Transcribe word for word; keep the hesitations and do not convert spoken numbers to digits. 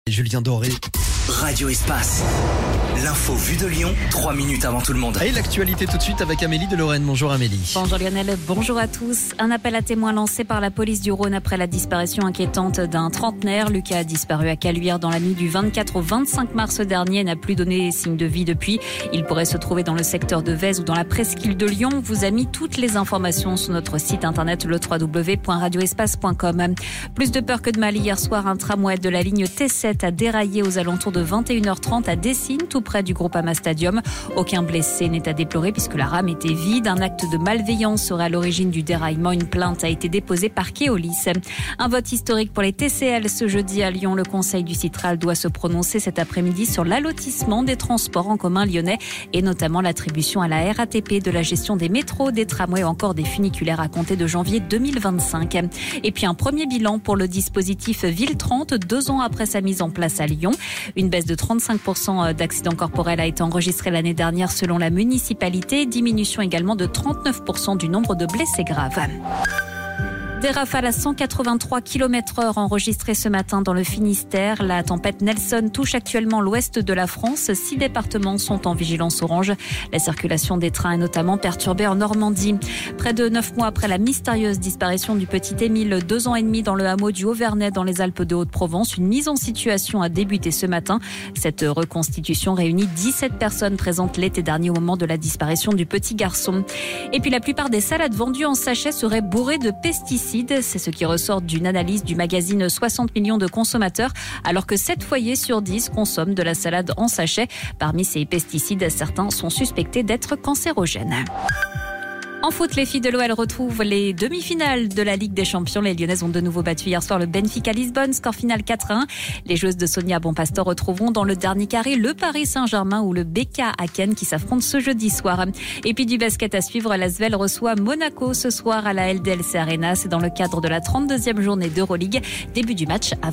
Julien Doré. Radio Espace. L'info vue de Lyon, trois minutes avant tout le monde. Et l'actualité tout de suite avec Amélie de Lorraine. Bonjour Amélie. Bonjour Lionel, bonjour à tous. Un appel à témoins lancé par la police du Rhône après la disparition inquiétante d'un trentenaire. Lucas a disparu à Caluire dans la nuit du vingt-quatre au vingt-cinq mars dernier et n'a plus donné signe de vie depuis. Il pourrait se trouver dans le secteur de Vèze ou dans la presqu'île de Lyon. On vous a mis toutes les informations sur notre site internet le w w w point radio espace point com. Plus de peur que de mal, hier soir, un tramway de la ligne T sept a déraillé aux alentours de vingt et une heures trente à Dessines, tout près du Groupama Stadium. Aucun blessé n'est à déplorer puisque la rame était vide. Un acte de malveillance serait à l'origine du déraillement. Une plainte a été déposée par Keolis. Un vote historique pour les T C L ce jeudi à Lyon. Le Conseil du Citral doit se prononcer cet après-midi sur l'allotissement des transports en commun lyonnais et notamment l'attribution à la R A T P de la gestion des métros, des tramways ou encore des funiculaires à compter de janvier deux mille vingt-cinq. Et puis un premier bilan pour le dispositif Ville trente, deux ans après sa mise en place à Lyon. Une baisse de trente-cinq pour cent d'accidents corporels a été enregistrée l'année dernière selon la municipalité. Diminution également de trente-neuf pour cent du nombre de blessés graves. Des rafales à cent quatre-vingt-trois kilomètres heure enregistrées ce matin dans le Finistère. La tempête Nelson touche actuellement l'ouest de la France. Six départements sont en vigilance orange. La circulation des trains est notamment perturbée en Normandie. Près de neuf mois après la mystérieuse disparition du petit Émile, deux ans et demi dans le hameau du Haut-Vernay dans les Alpes de Haute-Provence, une mise en situation a débuté ce matin. Cette reconstitution réunit dix-sept personnes présentes l'été dernier au moment de la disparition du petit garçon. Et puis la plupart des salades vendues en sachet seraient bourrées de pesticides. C'est ce qui ressort d'une analyse du magazine soixante millions de consommateurs, alors que sept foyers sur dix consomment de la salade en sachet. Parmi ces pesticides, certains sont suspectés d'être cancérogènes. En foot, les filles de l'O L retrouvent les demi-finales de la Ligue des Champions. Les Lyonnaises ont de nouveau battu hier soir le Benfica Lisbonne, score final quatre à un. Les joueuses de Sonia Bonpastor retrouveront dans le dernier carré le Paris Saint-Germain ou le B K Häcken qui s'affrontent ce jeudi soir. Et puis du basket à suivre, l'Asvel reçoit Monaco ce soir à la L D L C Arena. C'est dans le cadre de la trente-deuxième journée d'Euroleague. Début du match à